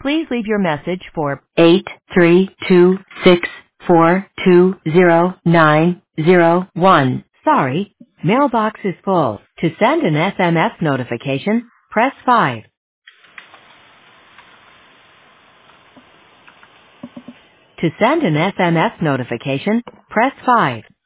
Please leave your message for 83264209001. Sorry, mailbox is full. To send an SMS notification, press 5. To send an SMS notification, press 5.